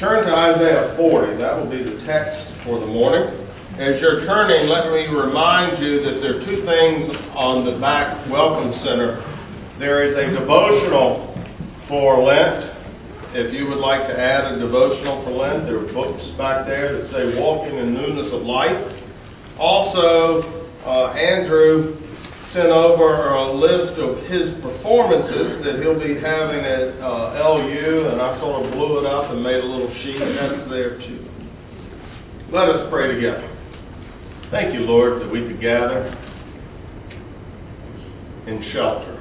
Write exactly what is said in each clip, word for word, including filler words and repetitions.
Turn to Isaiah forty. That will be the text for the morning. As you're turning, let me remind you that there are two things on the back Welcome Center. There is a devotional for Lent. If you would like to add a devotional for Lent, there are books back there that say Walking in Newness of Life. Also, uh, Andrew sent over a list of his performances that he'll be having at uh, L U, and I sort of blew it up and made a little sheet. That's there too. Let us pray together. Thank you, Lord, that we could gather in shelter.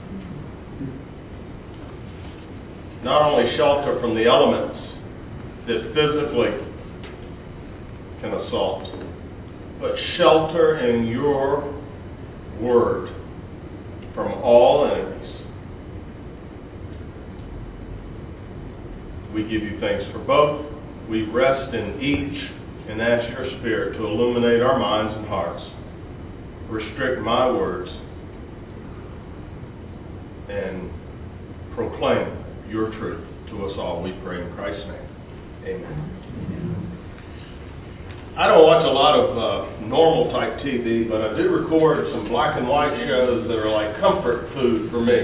Not only shelter from the elements that physically can assault, but shelter in your word from all enemies. We give you thanks for both. We rest in each and ask your Spirit to illuminate our minds and hearts. Restrict my words and proclaim your truth to us all. We pray in Christ's name. Amen. I don't watch a lot of uh, normal type T V, but I do record some black and white shows that are like comfort food for me.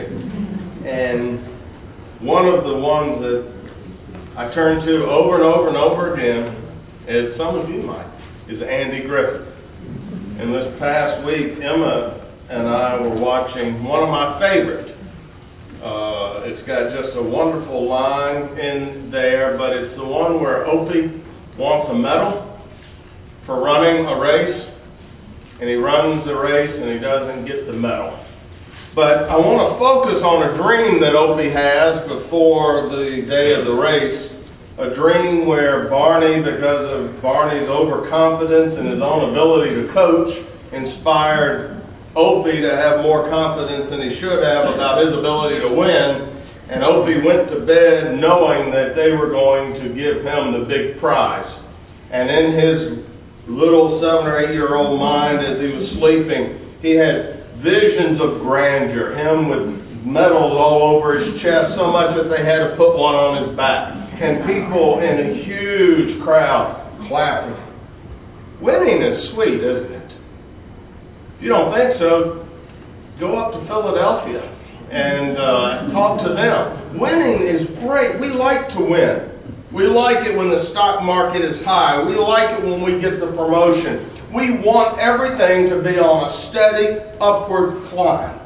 And one of the ones that I turn to over and over and over again, as some of you might, is Andy Griffith. And this past week, Emma and I were watching one of my favorites. Uh, it's got just a wonderful line in there, but it's the one where Opie wants a medal for running a race, and he runs the race and he doesn't get the medal. But I want to focus on a dream that Opie has before the day of the race, a dream where Barney, because of Barney's overconfidence and his own ability to coach, inspired Opie to have more confidence than he should have about his ability to win, and Opie went to bed knowing that they were going to give him the big prize. And in his little seven or eight year old mind, as he was sleeping, he had visions of grandeur, him with medals all over his chest, so much that they had to put one on his back, and people in a huge crowd clapping. Winning is sweet, isn't it? If you don't think so, go up to Philadelphia and uh, talk to them. Winning is great. We like to win. We like it when the stock market is high. We like it when we get the promotion. We want everything to be on a steady upward climb.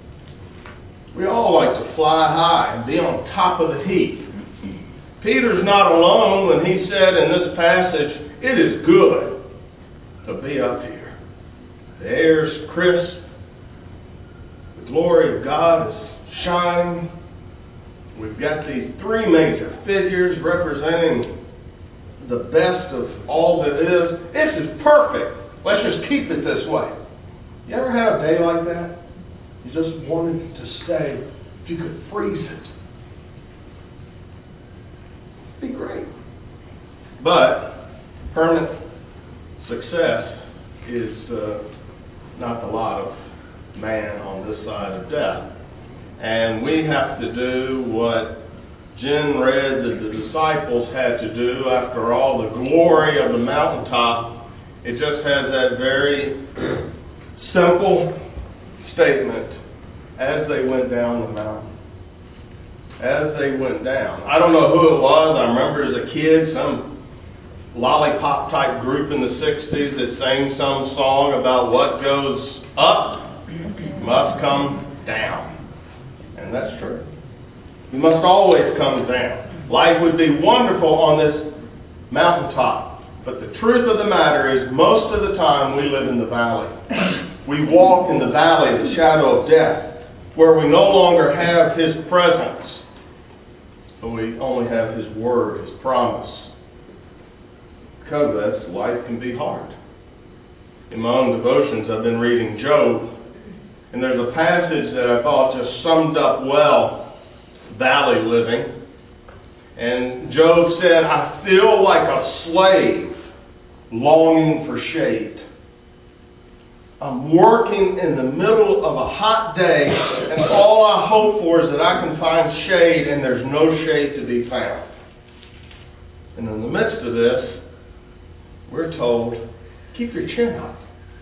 We all like to fly high and be on top of the heap. Peter's not alone when he said in this passage, it is good to be up here. The air's crisp. The glory of God is shining. We've got these three major figures representing the best of all that is. This is perfect. Let's just keep it this way. You ever had a day like that? You just wanted to stay. If you could freeze it, it'd be great. But permanent success is uh, not the lot of man on this side of death. And we have to do what Jen read that the disciples had to do after all the glory of the mountaintop. It just has that very simple statement, as they went down the mountain. As they went down. I don't know who it was. I remember as a kid, some lollipop type group in the sixties that sang some song about what goes up must come down. And that's true. We must always come down. Life would be wonderful on this mountaintop. But the truth of the matter is, most of the time we live in the valley. We walk in the valley, the shadow of death, where we no longer have His presence, but we only have His word, His promise. Because of this, life can be hard. In my own devotions, I've been reading Job. And there's a passage that I thought just summed up well valley living. And Job said, I feel like a slave longing for shade. I'm working in the middle of a hot day, and all I hope for is that I can find shade, and there's no shade to be found. And in the midst of this, we're told, keep your chin up.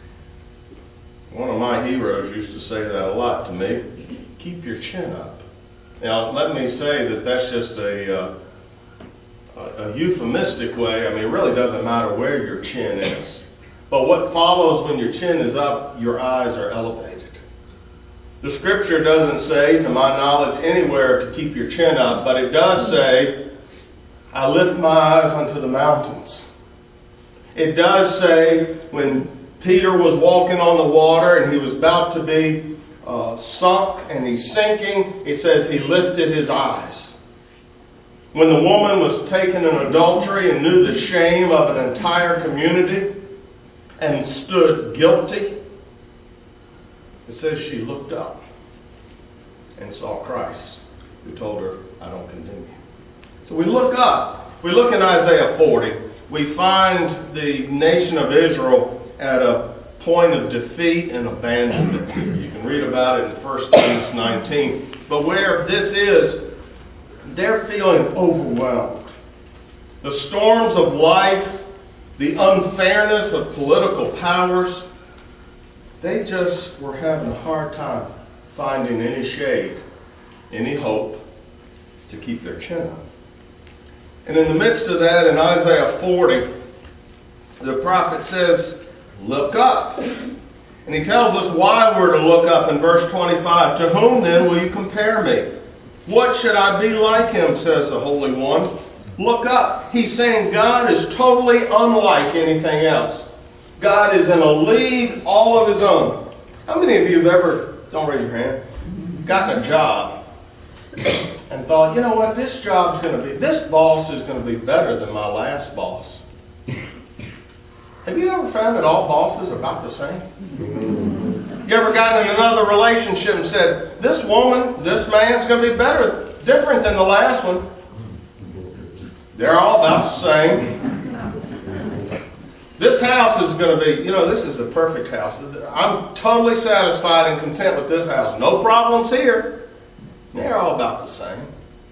One of my heroes used to say that a lot to me. Keep your chin up. Now, let me say that that's just a, uh, a, a euphemistic way. I mean, it really doesn't matter where your chin is. But what follows when your chin is up, your eyes are elevated. The scripture doesn't say, to my knowledge, anywhere to keep your chin up, but it does say, I lift my eyes unto the mountains. It does say, when Peter was walking on the water and he was about to be uh, sunk and he's sinking, it says he lifted his eyes. When the woman was taken in adultery and knew the shame of an entire community and stood guilty, it says she looked up and saw Christ, who told her, I don't condemn you. So we look up. We look in Isaiah forty. We find the nation of Israel at a point of defeat and abandonment. You can read about it in First Kings nineteen. But where this is, they're feeling overwhelmed. The storms of life, the unfairness of political powers, they just were having a hard time finding any shade, any hope to keep their chin up. And in the midst of that, in Isaiah forty, the prophet says, look up. And he tells us why we're to look up in verse twenty-five. To whom then will you compare me? What should I be like him, says the Holy One. Look up. He's saying God is totally unlike anything else. God is in a league all of his own. How many of you have ever, don't raise your hand, gotten a job and thought, you know what, this job's going to be, this boss is going to be better than my last boss? Have you ever found that all bosses are about the same? You ever gotten in another relationship and said, this woman, this man's going to be better, different than the last one? They're all about the same. This house is going to be, you know, this is the perfect house. I'm totally satisfied and content with this house. No problems here. They're all about the same.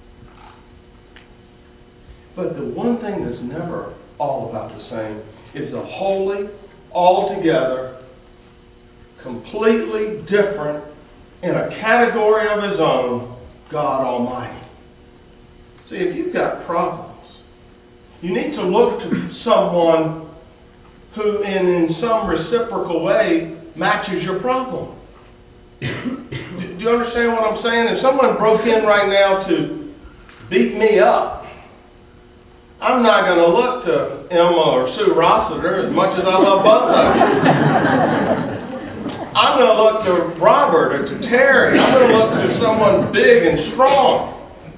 But the one thing that's never all about the same is the holy, altogether, completely different, in a category of his own, God Almighty. See, if you've got problems, you need to look to someone who, in, in some reciprocal way, matches your problem. do, do you understand what I'm saying? If someone broke in right now to beat me up, I'm not going to look to Emma or Sue Rossiter as much as I love both of them. I'm going to look to Robert or to Terry. I'm going to look to someone big and strong.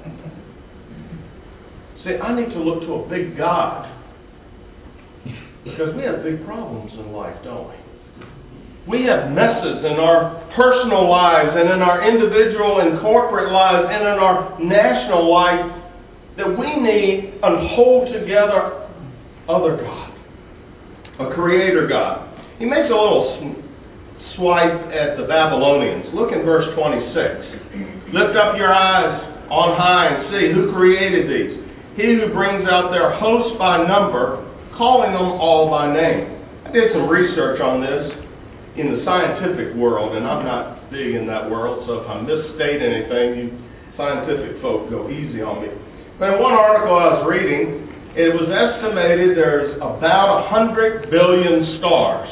See, I need to look to a big God. Because we have big problems in life, don't we? We have messes in our personal lives and in our individual and corporate lives and in our national life that we need a whole together other God, a creator God. He makes a little swipe at the Babylonians. Look in verse twenty-six. Lift up your eyes on high and see who created these. He who brings out their hosts by number, calling them all by name. I did some research on this in the scientific world, and I'm not big in that world, so if I misstate anything, you scientific folk go easy on me. But in one article I was reading, it was estimated there's about one hundred billion stars.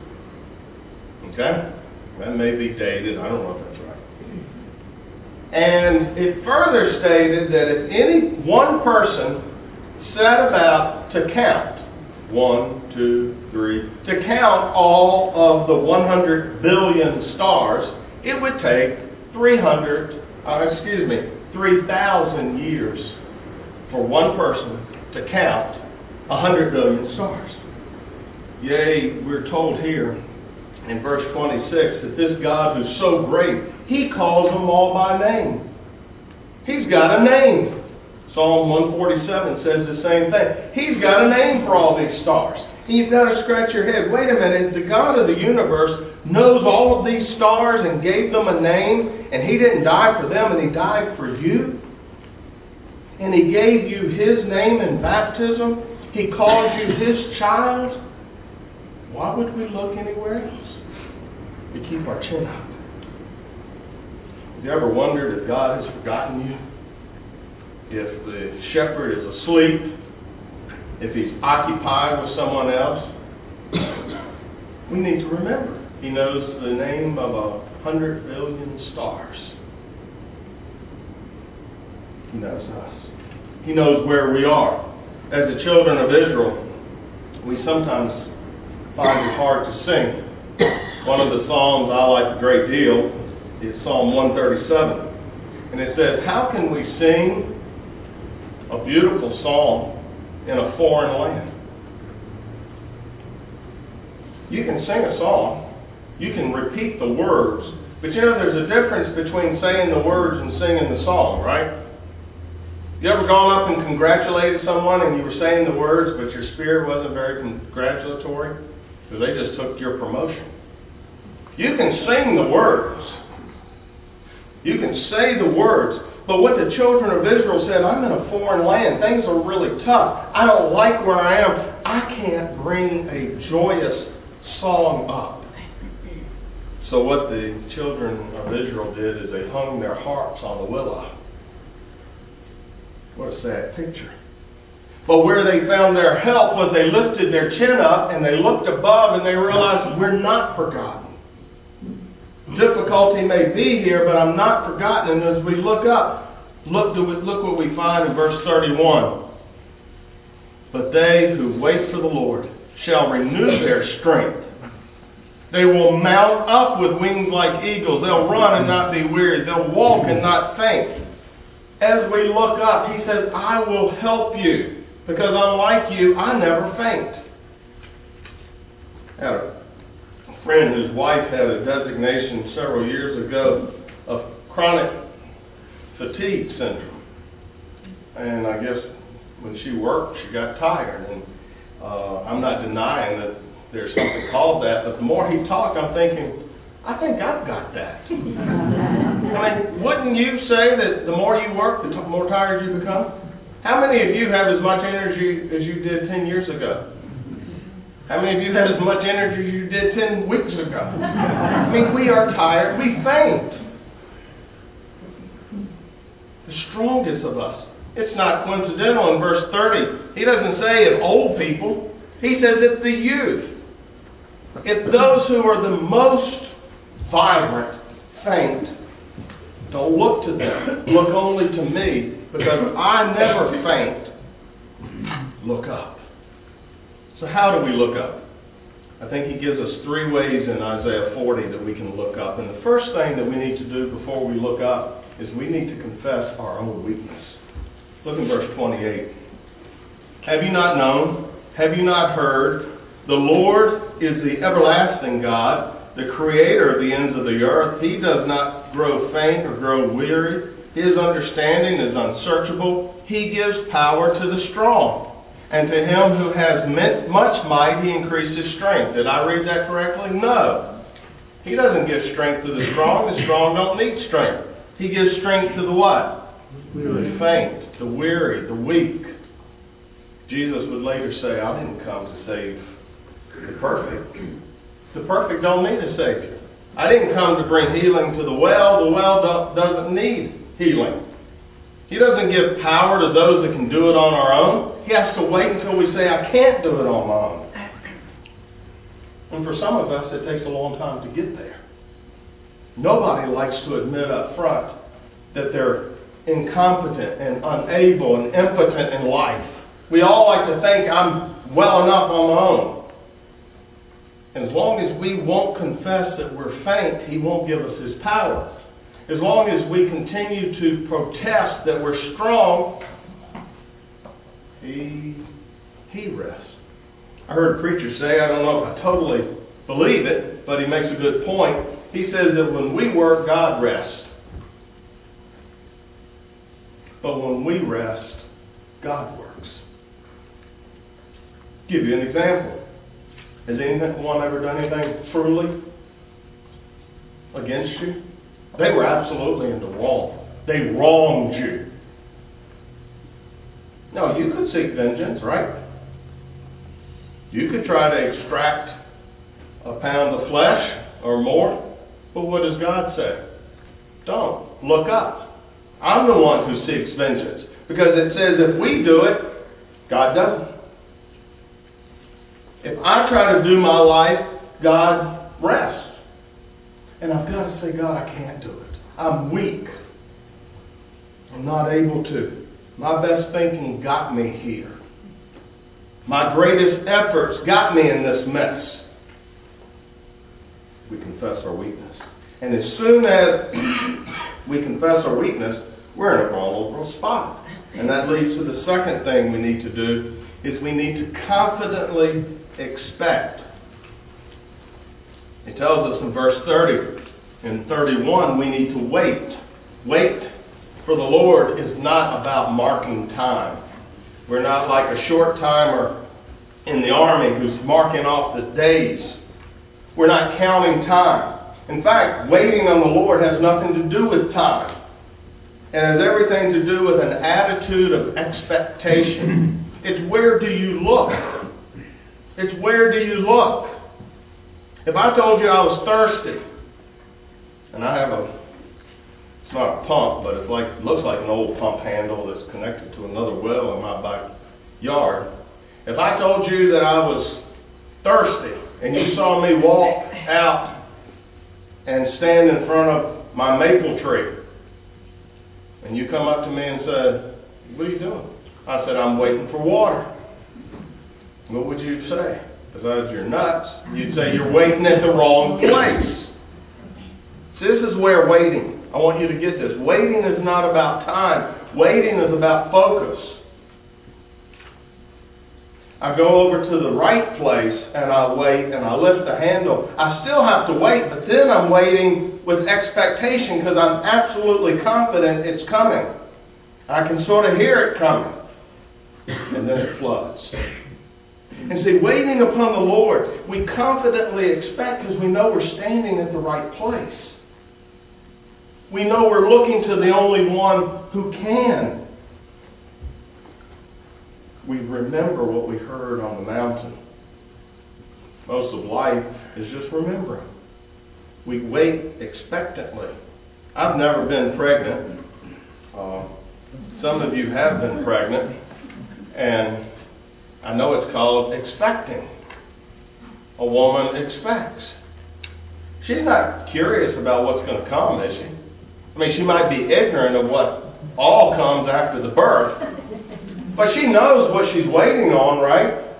Okay? That may be dated. I don't know if that's right. And it further stated that if any one person set about to count, one, two, three, to count all of the one hundred billion stars, it would take three hundred, uh, excuse me, three thousand years for one person to count one hundred billion stars. Yea, we're told here in verse twenty-six that this God who's so great, he calls them all by name. He's got a name. Psalm one forty-seven says the same thing. He's got a name for all these stars. And you've got to scratch your head. Wait a minute. The God of the universe knows all of these stars and gave them a name, and he didn't die for them, and he died for you? and He gave you His name in baptism, He calls you His child, why would we look anywhere else? We keep our chin up. Have you ever wondered if God has forgotten you? If the shepherd is asleep? If he's occupied with someone else? We need to remember, He knows the name of a hundred billion stars. He knows us. He knows where we are. As the children of Israel, we sometimes find it hard to sing. One of the psalms I like a great deal is Psalm one thirty-seven. And it says, how can we sing a beautiful song in a foreign land? You can sing a song. You can repeat the words. But you know, there's a difference between saying the words and singing the song, right? You ever gone up and congratulated someone and you were saying the words, but your spirit wasn't very congratulatory? Because they just took your promotion. You can sing the words. You can say the words. But what the children of Israel said, I'm in a foreign land. Things are really tough. I don't like where I am. I can't bring a joyous song up. So what the children of Israel did is they hung their harps on the willow. What a sad picture. But where they found their help was they lifted their chin up and they looked above and they realized we're not forgotten. Difficulty may be here, but I'm not forgotten. And as we look up, look, look what we find in verse thirty-one. But they who wait for the Lord shall renew their strength. They will mount up with wings like eagles. They'll run and not be weary. They'll walk and not faint. As we look up, He says, I will help you. Because unlike you, I never faint. I had a friend whose wife had a designation several years ago of chronic fatigue syndrome. And I guess when she worked, she got tired. And uh, I'm not denying that there's something called that, but the more he talked, I'm thinking, I think I've got that. I mean, wouldn't you say that the more you work, the t- more tired you become? How many of you have as much energy as you did ten years ago? How many of you had as much energy as you did ten weeks ago? I mean, we are tired. We faint. The strongest of us. It's not coincidental in verse thirty. He doesn't say it's old people. He says it's the youth. It's those who are the most vibrant, faint. Don't look to them. Look only to me, because I never faint. Look up. So how do we look up? I think he gives us three ways in Isaiah forty that we can look up. And the first thing that we need to do before we look up is we need to confess our own weakness. Look in verse twenty-eight. Have you not known? Have you not heard? The Lord is the everlasting God, the creator of the ends of the earth. He does not grow faint or grow weary. His understanding is unsearchable. He gives power to the strong. And to him who has much might, He increases strength. Did I read that correctly? No. He doesn't give strength to the strong. The strong don't need strength. He gives strength to the what? The faint, the weary, the weak. Jesus would later say, I didn't come to save the perfect. The perfect don't need a Savior. I didn't come to bring healing to the well. The well don't, doesn't need healing. He doesn't give power to those that can do it on our own. He has to wait until we say, I can't do it on my own. And for some of us, it takes a long time to get there. Nobody likes to admit up front that they're incompetent and unable and impotent in life. We all like to think, I'm well enough on my own. And as long as we won't confess that we're faint, He won't give us His power. As long as we continue to protest that we're strong, He, he rests. I heard a preacher say, I don't know if I totally believe it, but he makes a good point. He says that when we work, God rests. But when we rest, God works. Give you an example. Has anyone ever done anything truly against you? They were absolutely in the wrong. They wronged you. No, you could seek vengeance, right? You could try to extract a pound of flesh or more, but what does God say? Don't. Look up. I'm the one who seeks vengeance, because it says if we do it, God doesn't. If I try to do my life, God rests. And I've got to say, God, I can't do it. I'm weak. I'm not able to. My best thinking got me here. My greatest efforts got me in this mess. We confess our weakness. And as soon as we confess our weakness, we're in a vulnerable spot. And that leads to the second thing we need to do, is we need to confidently expect. It tells us in verse thirty and thirty-one, we need to wait. Wait, for the Lord is not about marking time. We're not like a short timer in the army who's marking off the days. We're not counting time. In fact, waiting on the Lord has nothing to do with time. It has everything to do with an attitude of expectation. It's where do you look? It's where do you look? If I told you I was thirsty, and I have a, it's not a pump, but it's like, it looks like an old pump handle that's connected to another well in my backyard. If I told you that I was thirsty, and you saw me walk out and stand in front of my maple tree, and you come up to me and said, what are you doing? I said, I'm waiting for water. What would you say? Besides you're nuts, you'd say you're waiting at the wrong place. This is where waiting, I want you to get this. Waiting is not about time. Waiting is about focus. I go over to the right place and I wait and I lift the handle. I still have to wait, but then I'm waiting with expectation because I'm absolutely confident it's coming. I can sort of hear it coming. And then it floods. And see, waiting upon the Lord, we confidently expect because we know we're standing at the right place. We know we're looking to the only one who can. We remember what we heard on the mountain. Most of life is just remembering. We wait expectantly. I've never been pregnant. Uh, some of you have been pregnant. And I know it's called expecting. A woman expects. She's not curious about what's going to come, is she? I mean, she might be ignorant of what all comes after the birth. But she knows what she's waiting on, right?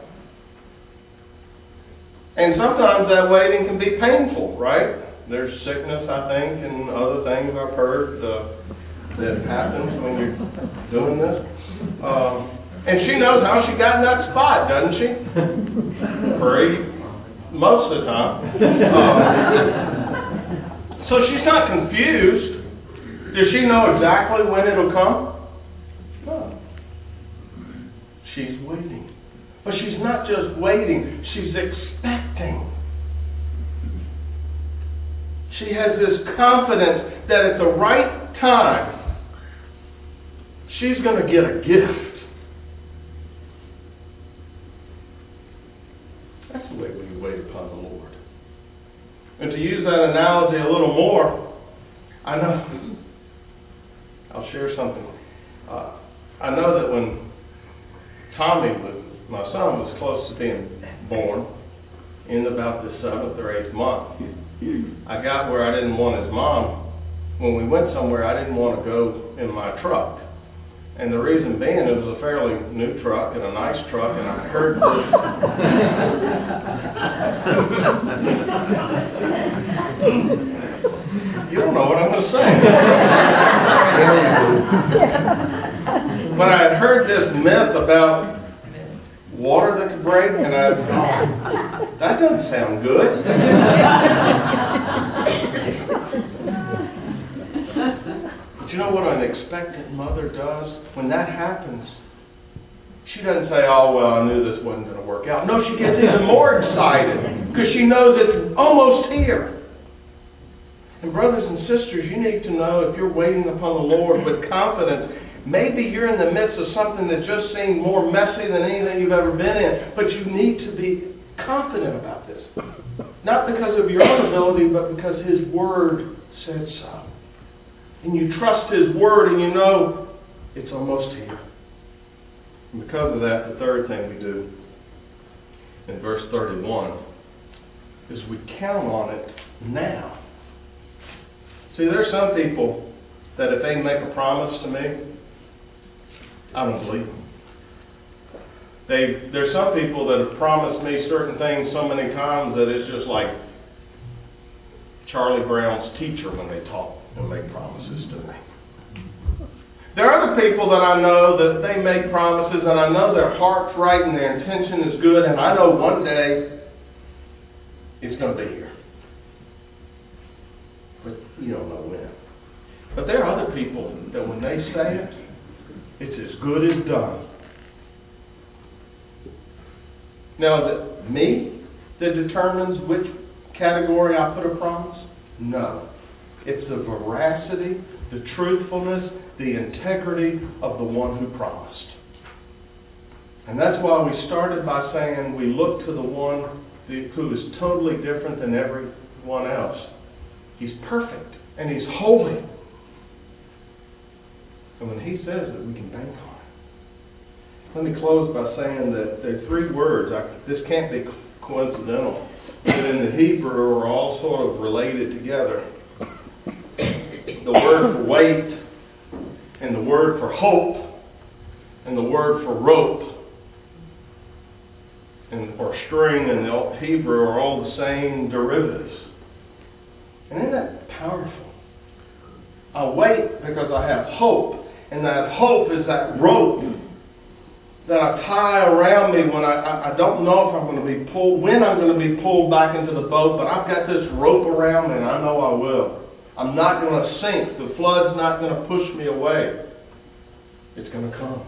And sometimes that waiting can be painful, right? There's sickness, I think, and other things I've heard uh, that happens when you're doing this. Um, and she knows how she got in that spot, doesn't she? Pretty, most of the time. Um, so she's not confused. Does she know exactly when it'll come? No. She's waiting. But she's not just waiting, she's expecting. She has this confidence that at the right time, she's going to get a gift. That's the way we wait upon the Lord. And to use that analogy a little more, I know, I'll share something. Uh, I know that when Tommy, was, my son, was close to being born, in about the seventh or eighth month, I got where I didn't want his mom. When we went somewhere, I didn't want to go in my truck. And the reason being, it was a fairly new truck and a nice truck, and I heard this. You don't know what I'm going to say. But I had heard this myth about water that could break, and I thought, that doesn't sound good. But you know what an expectant mother does? When that happens, she doesn't say, oh, well, I knew this wasn't going to work out. No, she gets even more excited because she knows it's almost here. And brothers and sisters, you need to know if you're waiting upon the Lord with confidence, Maybe you're in the midst of something that just seems more messy than anything you've ever been in, but you need to be confident about this. Not because of your own ability, but because His Word said so. And you trust His Word and you know it's almost here. And because of that, the third thing we do in verse thirty-one is we count on it now. See, there's some people that if they make a promise to me, I don't believe them. They, there's some people that have promised me certain things so many times that it's just like Charlie Brown's teacher when they talk and make promises to me. There are other people that I know that they make promises and I know their heart's right and their intention is good and I know one day it's going to be here. But you don't know when. But there are other people that when they say it, it's as good as done. Now, is it me that determines which category I put a promise? No. It's the veracity, the truthfulness, the integrity of the one who promised. And that's why we started by saying we look to the one who is totally different than everyone else. He's perfect and He's holy. And when He says it, we can bank on it. Let me close by saying that there are three words. I, this can't be coincidental. But in the Hebrew are all sort of related together. The word for wait, and the word for hope, and the word for rope, and or string in the Hebrew are all the same derivatives. And isn't that powerful? I wait because I have hope, and that hope is that rope that I tie around me when I, I, I don't know if I'm going to be pulled, when I'm going to be pulled back into the boat, but I've got this rope around me and I know I will. I'm not going to sink. The flood's not going to push me away. It's going to come.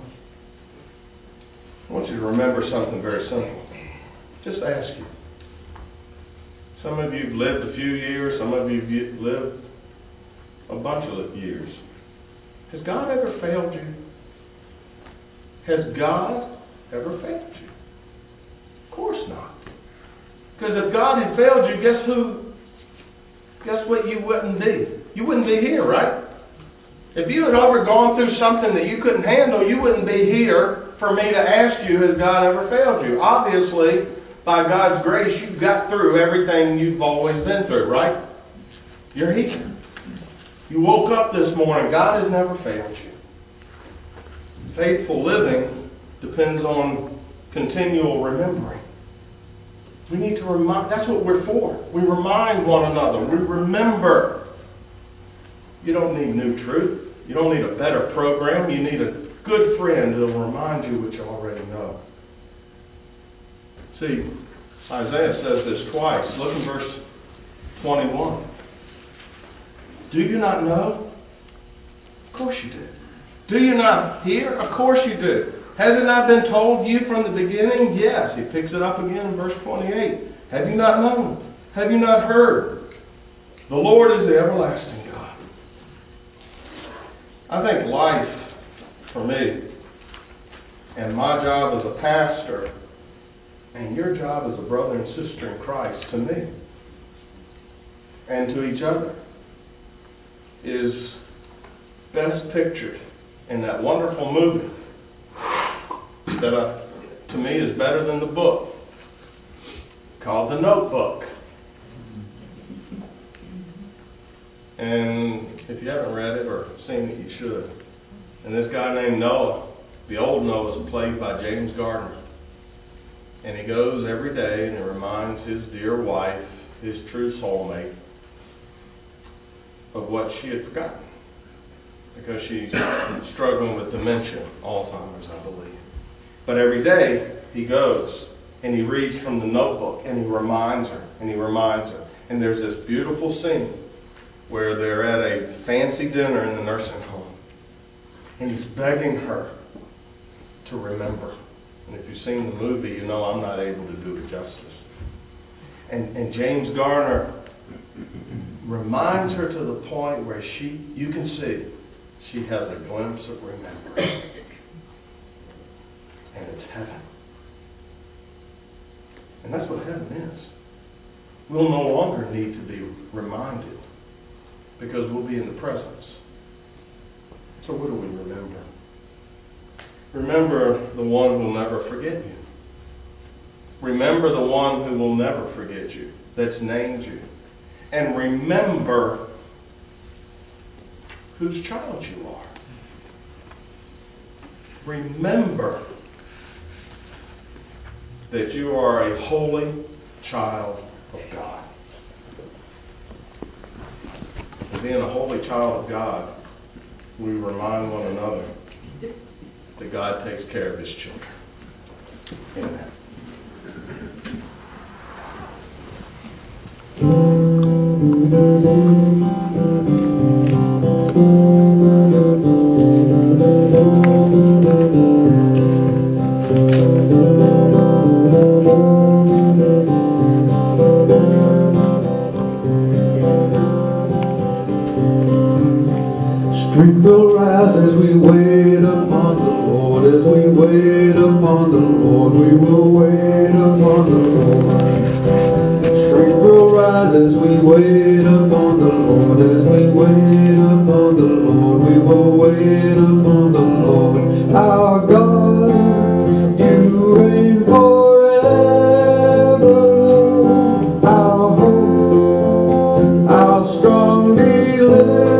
I want you to remember something very simple. Just ask you. Some of you have lived a few years, some of you have lived a bunch of years. Has God ever failed you? Has God ever failed you? Of course not. Because if God had failed you, guess who? Guess what you wouldn't be? You wouldn't be here, right? If you had ever gone through something that you couldn't handle, you wouldn't be here for me to ask you, has God ever failed you? Obviously, by God's grace, you've got through everything you've always been through, right? You're here. You woke up this morning. God has never failed you. Faithful living depends on continual remembering. We need to remind, that's what we're for. We remind one another. We remember. You don't need new truth. You don't need a better program. You need a good friend who will remind you what you already know. See, Isaiah says this twice. Look in verse twenty-one. Do you not know? Of course you do. Do you not hear? Of course you do. Has it not been told you from the beginning? Yes. He picks it up again in verse twenty-eight. Have you not known? Have you not heard? The Lord is the everlasting God. I think life, for me, and my job as a pastor, and your job as a brother and sister in Christ, to me, and to each other, is best pictured in that wonderful movie that uh, to me is better than the book, called The Notebook. And if you haven't read it or seen it, you should. And this guy named Noah, the old Noah, is played by James Garner. And he goes every day and he reminds his dear wife, his true soulmate, of what she had forgotten. Because she's struggling with dementia, Alzheimer's, I believe. But every day he goes and he reads from the notebook and he reminds her and he reminds her. And there's this beautiful scene where they're at a fancy dinner in the nursing home. And he's begging her to remember. And if you've seen the movie, you know I'm not able to do it justice. And, and James Garner reminds her to the point where she, you can see, she has a glimpse of remembrance. And it's heaven. And that's what heaven is. We'll no longer need to be reminded because we'll be in the presence. So what do we remember? Remember the one who will never forget you. Remember the one who will never forget you, that's named you. And remember whose child you are. Remember that you are a holy child of God. And being a holy child of God, we remind one another that God takes care of His children. Amen. Strength will rise as we wait upon the Lord, as we wait upon the Lord, we will wait upon the Lord. Strength will rise as we wait upon the Lord, as we wait upon the Lord, we will wait upon the Lord. Our God, you reign forever, our hope, our strong deliverer.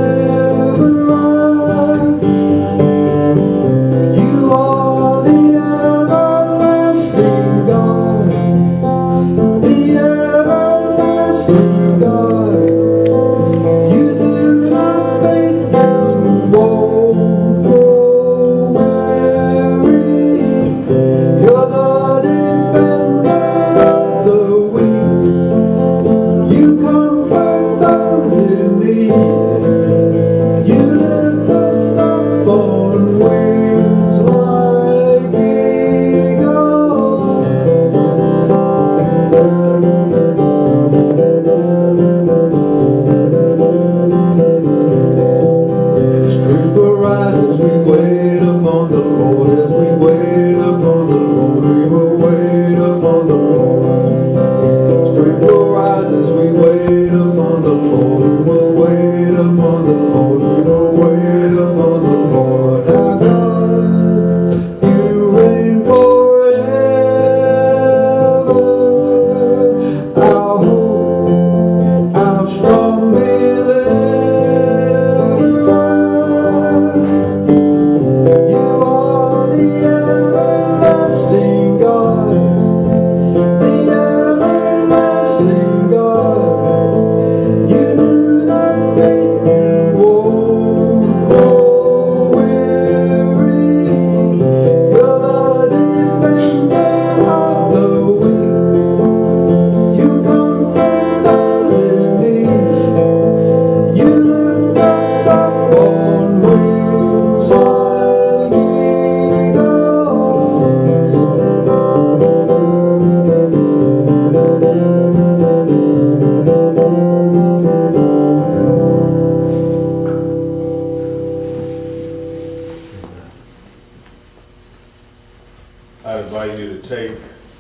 I invite you to take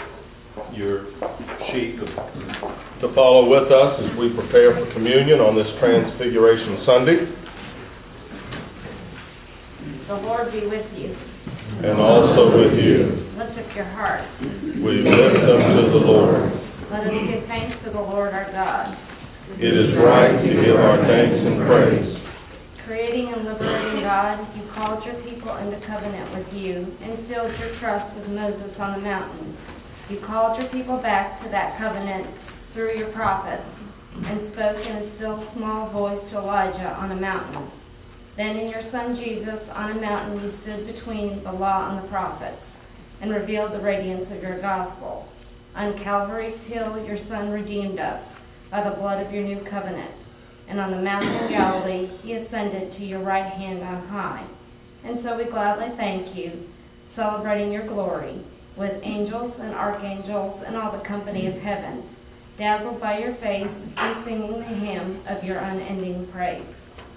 your sheet to, to follow with us as we prepare for communion on this Transfiguration Sunday. The Lord be with you. And also with you. Lift up your hearts. We lift them to the Lord. Let us give thanks to the Lord our God. It is right to give our thanks and praise. Creating and liberating God, you called your people into covenant with you and sealed your trust with Moses on the mountain. You called your people back to that covenant through your prophets and spoke in a still small voice to Elijah on a mountain. Then in your Son Jesus on a mountain you stood between the law and the prophets and revealed the radiance of your gospel. On Calvary's hill your Son redeemed us by the blood of your new covenant. And on the mountain in Galilee, he ascended to your right hand on high. And so we gladly thank you, celebrating your glory, with angels and archangels and all the company of heaven, dazzled by your face and singing the hymn of your unending praise.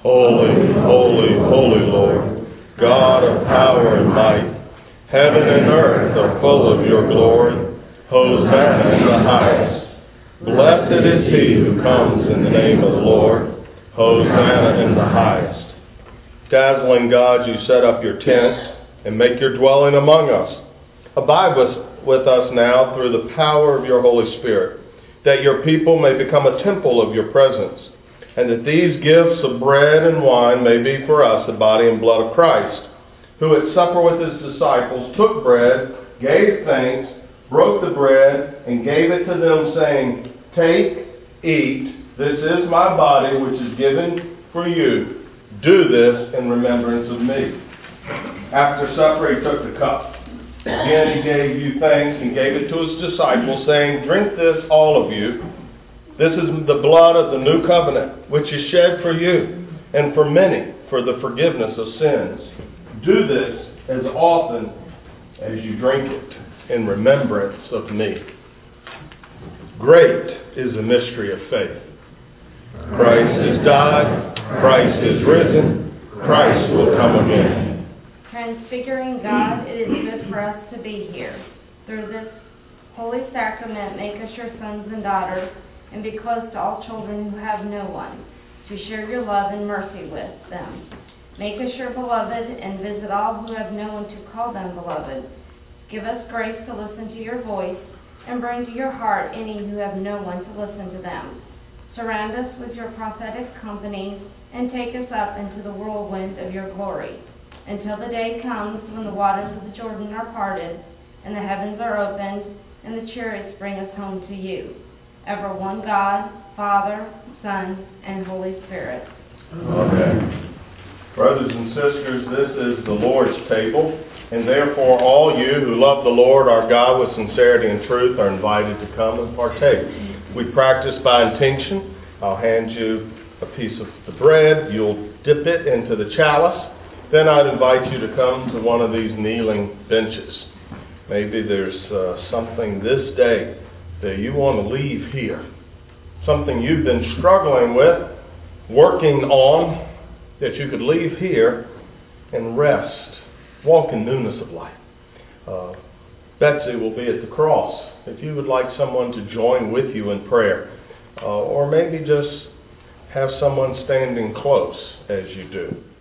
Holy, holy, holy Lord, God of power and might. Heaven and earth are full of your glory. Hosanna in the highest. Blessed is he who comes in the name of the Lord. Hosanna in the highest. Dazzling God, you set up your tent and make your dwelling among us. Abide with, with us now through the power of your Holy Spirit, that your people may become a temple of your presence, and that these gifts of bread and wine may be for us the body and blood of Christ, who at supper with his disciples took bread, gave thanks, broke the bread, and gave it to them, saying, Take, eat, this is my body which is given for you. Do this in remembrance of me. After supper he took the cup. Again he gave you thanks and gave it to his disciples, saying, Drink this, all of you. This is the blood of the new covenant, which is shed for you and for many for the forgiveness of sins. Do this as often as you drink it in remembrance of me. Great is the mystery of faith. Christ has died. Christ is risen. Christ will come again. Transfiguring God, it is good for us to be here. Through this holy sacrament, make us your sons and daughters, and be close to all children who have no one, to share your love and mercy with them. Make us your beloved, and visit all who have no one to call them beloved. Give us grace to listen to your voice, and bring to your heart any who have no one to listen to them. Surround us with your prophetic company, and take us up into the whirlwind of your glory, until the day comes when the waters of the Jordan are parted, and the heavens are opened, and the chariots bring us home to you. Ever one God, Father, Son, and Holy Spirit. Amen. Brothers and sisters, this is the Lord's table, and therefore all you who love the Lord our God with sincerity and truth are invited to come and partake. We practice by intention. I'll hand you a piece of the bread. You'll dip it into the chalice. Then I'd invite you to come to one of these kneeling benches. Maybe there's uh, something this day that you want to leave here. Something you've been struggling with, working on, that you could leave here and rest. Walk in newness of life. Uh, Betsy will be at the cross. If you would like someone to join with you in prayer, uh, or maybe just have someone standing close as you do.